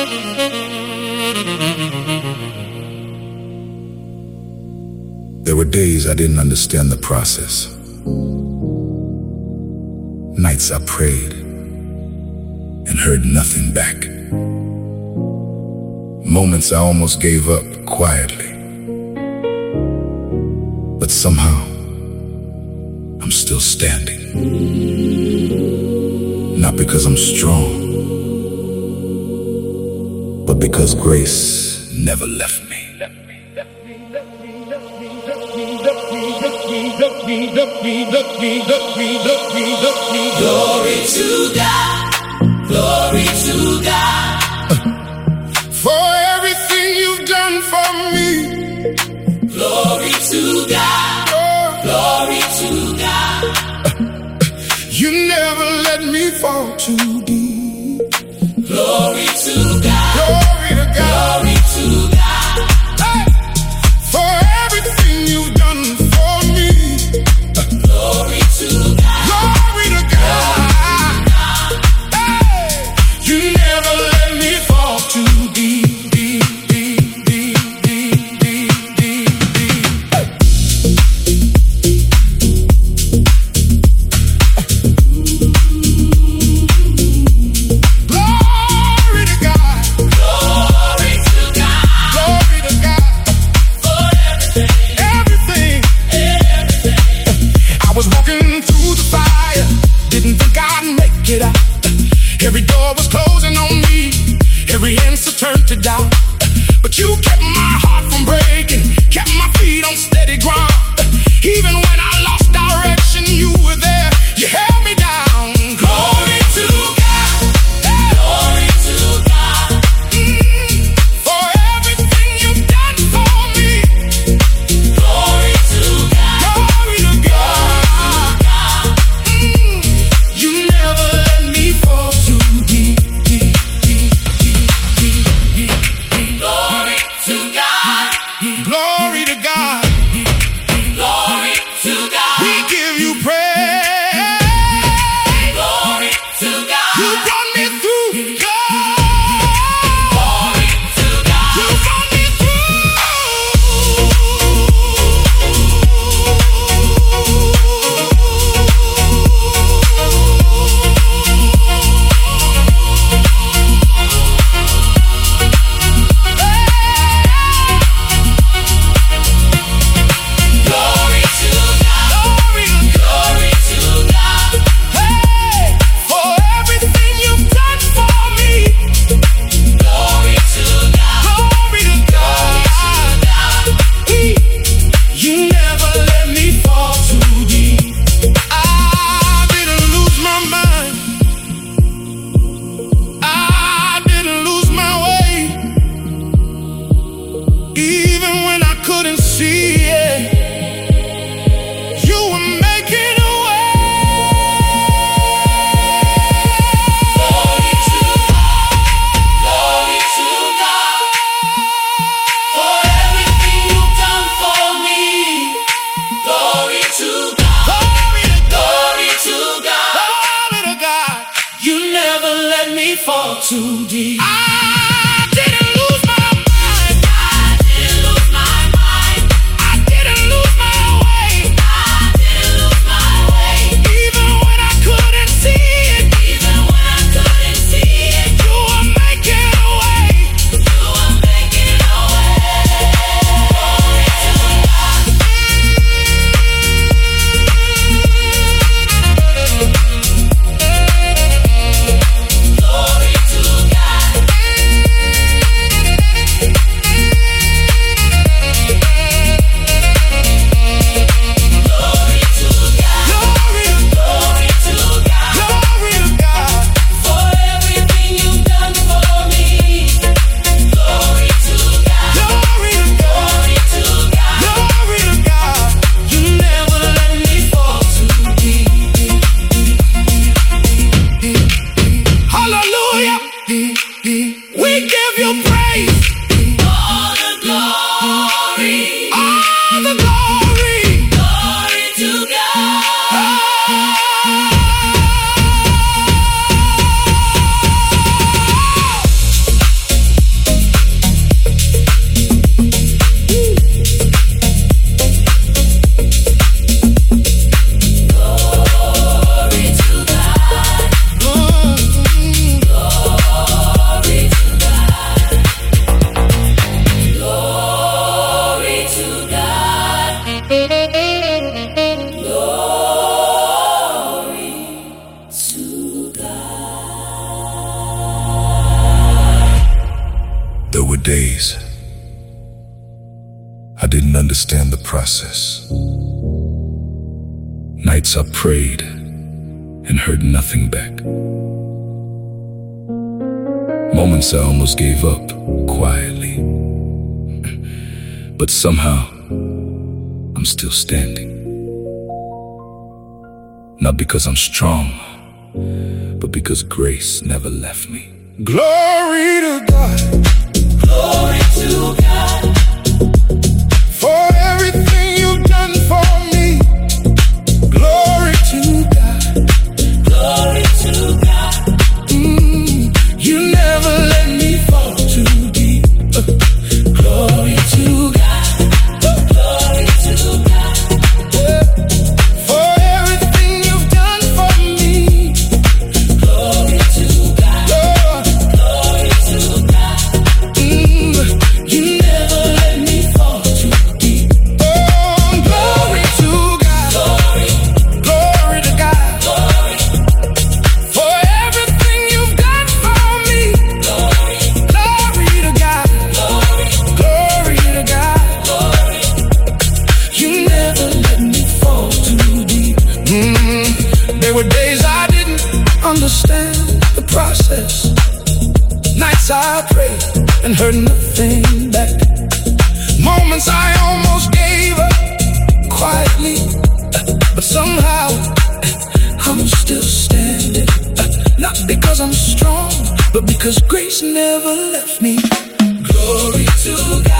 There were days I didn't understand the process. Nights I prayed and heard nothing back. Moments I almost gave up quietly. But somehow, I'm still standing. Not because I'm strong, but because grace never left me. Glory to God, glory to God, for everything you've done for me. Glory to God, glory to God. You never let me fall too deep. Glory to God, Glory to God, glory to God. hey, for everything you've done for me. Glory to God, Glory to God, hey, you never let me fall too deep, deep, deep, deep, deep, deep, deep, deep. Glory to God, glory to God, glory to God, for everything, everything. I was walking through the fire, didn't think I'd make it out. Every door was closing on me, every answer turned to doubt. But you kept my heart from breaking, kept my feet on steady ground. Even when I lost direction, you were there, you held me down. Glory to God, glory to God, for everything you've done for me. glory to God, Glory to God, you never let me fall too deep, deep, deep, deep, deep, deep. glory to God, Glory to God, glory to God, we give you praise. glory to God, You brought me through, God. glory to God, You brought me glory to God, glory to glory to God, hey, for everything you've done for me. glory to God, Glory to God. You never let me fall too deep. I didn't lose my mind. I didn't lose my way. Even when I couldn't see it, you were making a way. glory to God, for everything you've done for me. Glory to God, Glory to glory to God, glory to God. You never let me fall too deep. I didn't lose my mind. I didn't lose my mind, I didn't lose my way. I didn't lose my way, Even when I couldn't see it, even when I couldn't see it, you were making a way. you were making a way. Glory to God, glory to God, days, I didn't understand the process. Nights I prayed and heard nothing back. Moments I almost gave up quietly. But somehow, I'm still standing. Not because I'm strong, but because grace never left me. Glory to God. Glory to God. For everything you've done for me. Glory to God. Glory to God. You never let me fall too deep. Glory to God. Glory to God. For everything you've done for me. Glory to God. Glory to God. You never let me fall too deep. Oh, glory to God. Glory to God. Glory. For everything you've done for me. Glory. Glory to God. Glory. Glory to God. Glory. You never let me fall too deep. There were days I didn't understand the process. Nights I prayed and heard nothing back. Moments I almost gave up quietly. But somehow I'm still standing. Not because I'm strong, but because grace never left me. Glory to God.